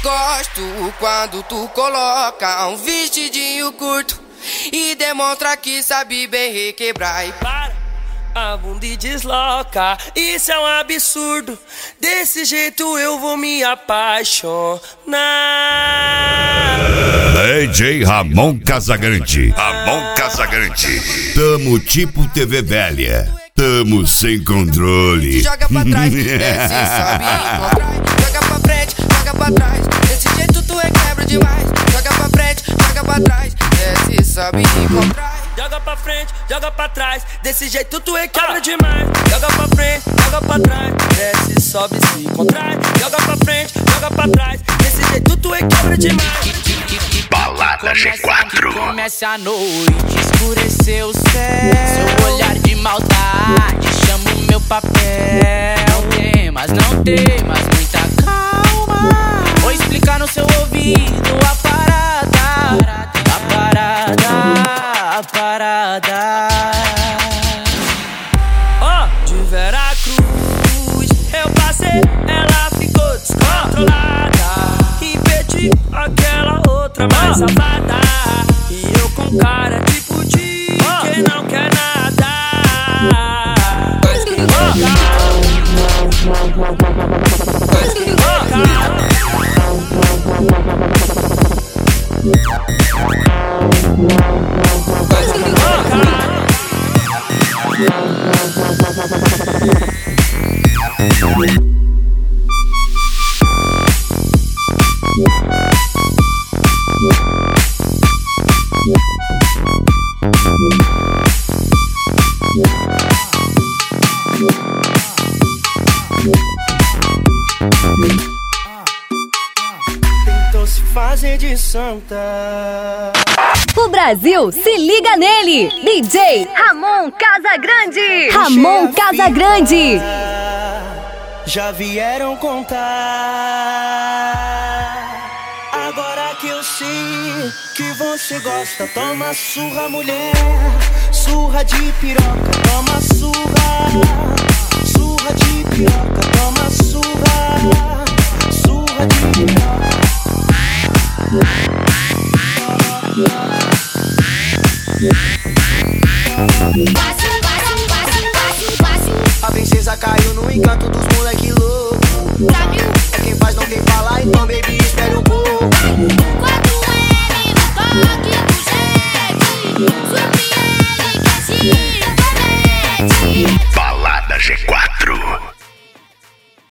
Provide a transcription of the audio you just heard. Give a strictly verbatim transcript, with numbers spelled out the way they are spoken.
Gosto quando tu coloca um vestidinho curto e demonstra que sabe bem requebrar. E para a bunda e desloca, isso é um absurdo. Desse jeito eu vou me apaixonar. D J Ramon Casagrande. Ramon Casagrande. Tamo tipo T V velha. Tamo sem controle. Joga pra trás, desce, sobe e contrai. Joga pra frente, joga pra trás. Desse jeito tu é quebra demais. Joga pra frente, joga pra trás. Desce, sobe e contrai. Joga pra frente, joga pra trás. Desse jeito tu é quebra demais. Joga pra frente, joga pra trás. Desce, sobe, se contrai. Joga pra frente, joga pra trás. Desse jeito tu é quebra demais. Balada G quatro. Começa a noite, escureceu o céu. Seu olhar de maldade chama o meu papel. Não tem, mas não tem, mas muita calma. Vou explicar no seu ouvido a parada. A parada, a parada. Ó, oh, de Veracruz eu passei, ela ficou descontrolada. E pedi aquela outra mais safada. E eu com cara tipo de quem não quer nada. Faz que louca, faz que louca. Faz que louca. Tentou se fazer de santa. O Brasil se liga nele. D J Ramon Casagrande. Ramon Casagrande. Já vieram contar. Agora que eu sei que você gosta, toma surra, mulher. Surra de piroca, toma surra. Surra de piroca, toma surra.